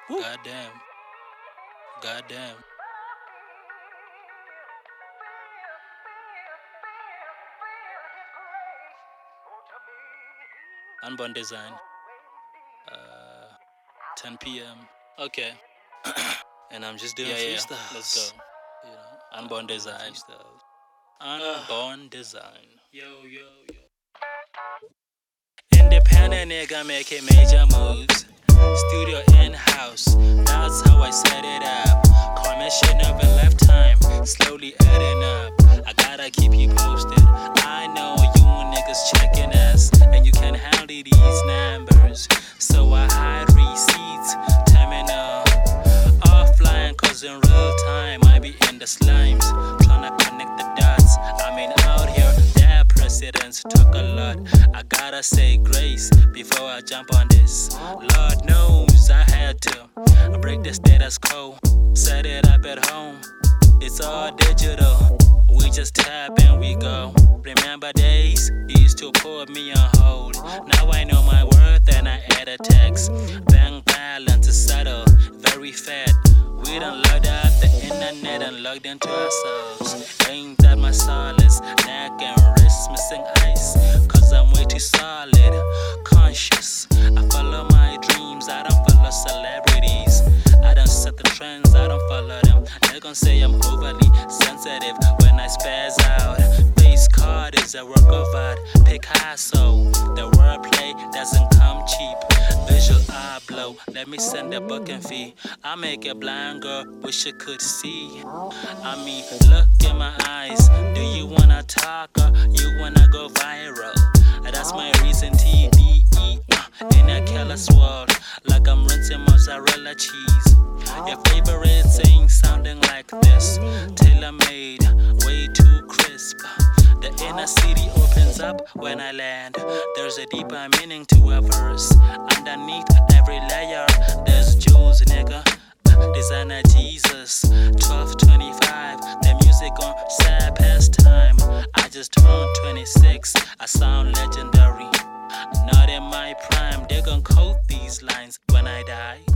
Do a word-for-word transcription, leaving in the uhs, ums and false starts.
Woo. Goddamn. Goddamn. Unborn Design. Uh, ten p.m. Okay. And I'm just doing yeah, yeah, freestyles. Yeah. Let's go. You know, Unborn Design. Unborn Design. Yo, yo, yo. Independent nigga making major moves. Studio in-house, that's how I set it up. Commission of a lifetime, slowly adding up. I gotta keep you posted. I know you niggas checking us, and you can handle these numbers. So I hide receipts, terminal offline, cause in real time I be in the slimes, tryna connect the dots. I mean out here, their presidents talk a lot. I gotta say grace before I jump on this. Lord knows I had to break the status quo, set it up at home. It's all digital, we just tap and we go. Remember days you used to put me on hold. Now I know my worth and I add a text. Bank balance is settled, very fat. We done logged up the internet and logged into ourselves. Ain't that my solace? Neck and wrist missing ice, cause I'm way too solid, conscious. I follow my dreams, I don't follow celebrities. I don't set the trends, I don't follow them. They gon' say I'm overly sensitive when I spaz out. Face card is a work of art, Picasso. The wordplay doesn't come cheap. Visual eye blow, let me send a booking fee. I make a blind girl wish she could see. I mean, look in my eyes. Do you wanna talk or you wanna go viral? That's my reason, T B E. In a careless world, like I'm rinsing mozzarella cheese. Your favorite thing sounding like this, tailor-made, way too crisp. The inner city opens up when I land. There's a deeper meaning to a verse. Underneath every layer, there's jewels, nigga. Designer Jesus, twelve twenty-five. The music on sad past time. I just turned twenty-six. I sound legendary. Not in my prime. They gon' quote these lines when I die.